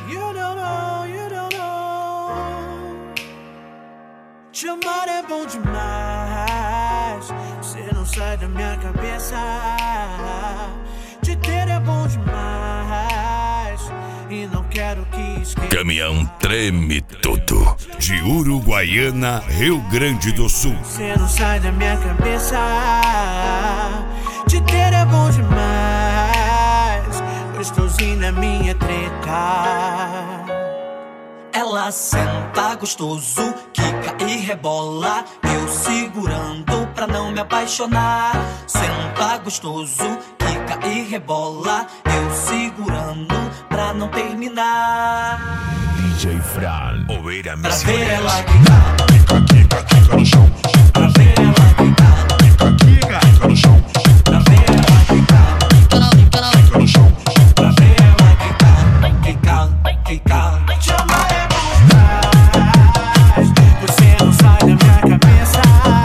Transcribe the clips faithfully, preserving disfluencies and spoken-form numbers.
You don't know, you don't know. Te amar é bom demais. Você não sai da minha cabeça. Te ter é bom demais. E não quero que esqueça. Caminhão treme tudo. De Uruguaiana, Rio Grande do Sul. Você não sai da minha cabeça. Te ter é bom demais. Gostosinho na minha treta. Ela senta gostoso, quica e rebola. Eu segurando pra não me apaixonar. Senta gostoso, quica e rebola. Eu segurando pra não terminar. D J Fran, Oeira Pra ver Missionária. ela quicar, Quica, quica, quica no chão. pra ver ela quicar, Quica, quica, quica no chão. pra ver ela quicar, Quica no chão. pra ver ela quicar, quicar, quicar. Te amar é bom demais. Você não sai da minha cabeça.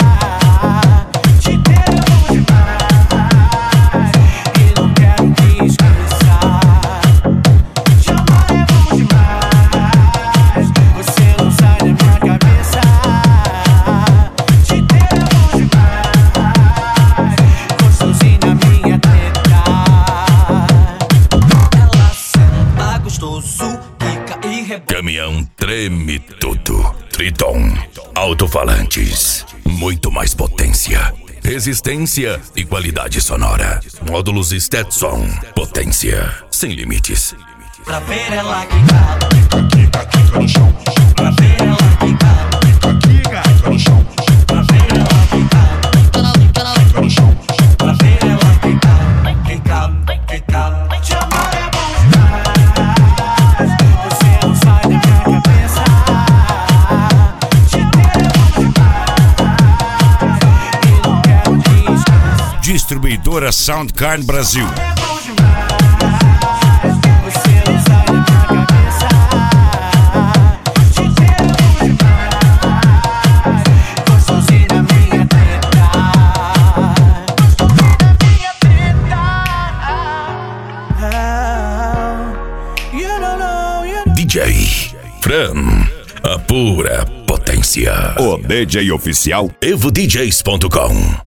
Te ter é bom demais. E não quero que esqueça. Te amar é bom demais. Você não sai da minha cabeça. Te ter é bom demais. Gostosinho na minha teta. Ela senta gostoso, quica e rebola. Caminhão treme tudo. Triton, alto-falantes, muito mais potência, resistência e qualidade sonora. Módulos Stetson, potência sem limites. Pra ver ela quicar, Quica, quica no chão. pra ver ela quicar, Quica, quica, quica no chão. pra ver ela quicar, Quica no chão. pra ver ela quicar, quicar, quicar. Te amar é bom demais. Você não sai da minha cabeça. Te ter é bom demais. E não quero que esqueça. Distribuidora Soundcard Brasil. É bom demais. Você não sai da minha cabeça. Te ter é bom demais. Gostosinho na minha treta. Gostosinho na minha treta. You don't know, you don't D J Fran, a pura potência. O D J oficial evo d js ponto com.